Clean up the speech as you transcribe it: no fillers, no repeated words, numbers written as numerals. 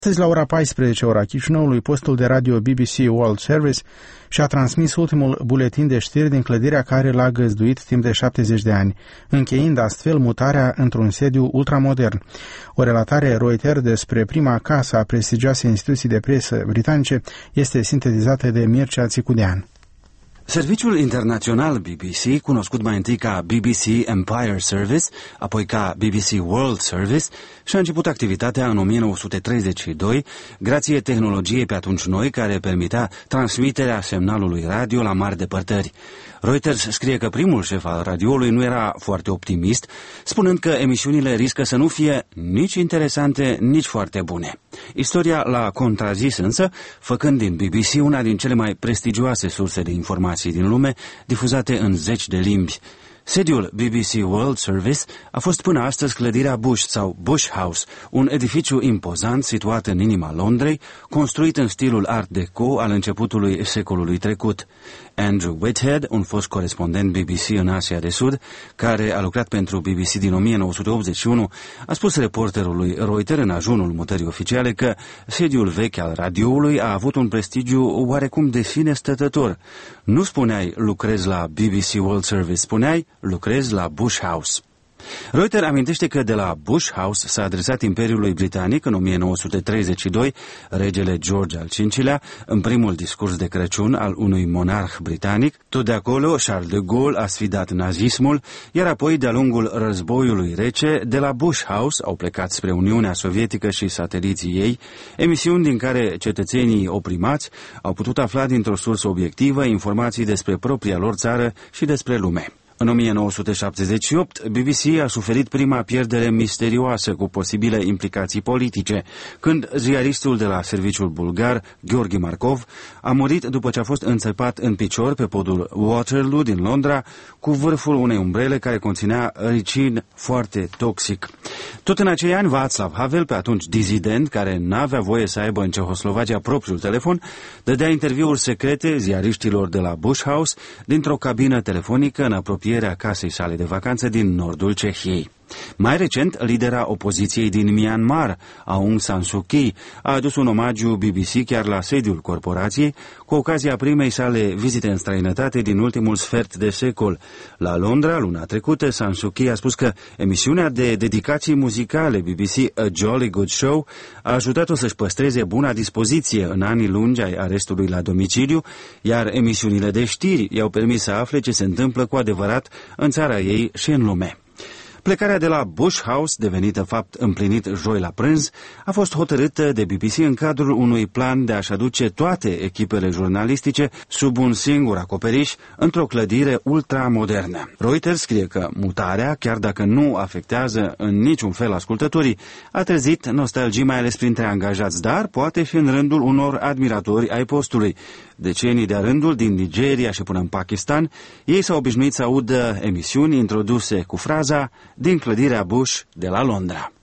Astăzi, la ora 14, ora Chișinăului, postul de radio BBC World Service și-a transmis ultimul buletin de știri din clădirea care l-a găzduit timp de 70 de ani, încheiind astfel mutarea într-un sediu ultramodern. O relatare Reuters despre prima casă a prestigioasei instituții de presă britanice este sintetizată de Mircea Țicudean. Serviciul internațional BBC, cunoscut mai întâi ca BBC Empire Service, apoi ca BBC World Service, și-a început activitatea în 1932, grație tehnologiei pe atunci noi, care permitea transmiterea semnalului radio la mari depărtări. Reuters scrie că primul șef al radioului nu era foarte optimist, spunând că emisiunile riscă să nu fie nici interesante, nici foarte bune. Istoria l-a contrazis însă, făcând din BBC una din cele mai prestigioase surse de informații din lume, difuzate în 10 de limbi. Sediul BBC World Service a fost până astăzi clădirea Bush sau Bush House, un edificiu impozant situat în inima Londrei, construit în stilul Art Deco al începutului secolului trecut. Andrew Whitehead, un fost corespondent BBC în Asia de Sud, care a lucrat pentru BBC din 1981, a spus reporterului Reuters în ajunul mutării oficiale că sediul vechi al radioului a avut un prestigiu oarecum de sine stătător. Nu spuneai lucrez la BBC World Service, spuneai lucrez la Bush House. Reuters amintește că de la Bush House s-a adresat Imperiului Britanic în 1932 regele George al V-lea în primul discurs de Crăciun al unui monarh britanic. Tot de acolo Charles de Gaulle a sfidat nazismul, iar apoi de-a lungul războiului rece de la Bush House au plecat spre Uniunea Sovietică și sateliții ei, emisiuni din care cetățenii oprimați au putut afla dintr-o sursă obiectivă informații despre propria lor țară și despre lume. În 1978, BBC a suferit prima pierdere misterioasă cu posibile implicații politice, când ziaristul de la serviciul bulgar, Gheorghe Markov, a murit după ce a fost înțepat în picior pe podul Waterloo din Londra cu vârful unei umbrele care conținea ricin foarte toxic. Tot în acei ani, Václav Havel, pe atunci dizident, care n-avea voie să aibă în Cehoslovacia propriul telefon, dădea interviuri secrete ziariștilor de la Bush House dintr-o cabină telefonică în apropierea casei sale de vacanță din nordul Cehiei. Mai recent, lidera opoziției din Myanmar, Aung San Suu Kyi, a adus un omagiu BBC chiar la sediul corporației, cu ocazia primei sale vizite în străinătate din ultimul sfert de secol. La Londra, luna trecută, San Suu Kyi a spus că emisiunea de dedicații muzicale BBC A Jolly Good Show a ajutat-o să-și păstreze buna dispoziție în anii lungi ai arestului la domiciliu, iar emisiunile de știri i-au permis să afle ce se întâmplă cu adevărat în țara ei și în lume. Plecarea de la Bush House, devenită fapt împlinit joi la prânz, a fost hotărâtă de BBC în cadrul unui plan de a-și aduce toate echipele jurnalistice sub un singur acoperiș într-o clădire ultramodernă. Reuters scrie că mutarea, chiar dacă nu afectează în niciun fel ascultătorii, a trezit nostalgii mai ales printre angajați, dar poate fi în rândul unor admiratori ai postului. Decenii de-a rândul, din Nigeria și până în Pakistan, ei s-au obișnuit să audă emisiuni introduse cu fraza din clădirea Bush de la Londra.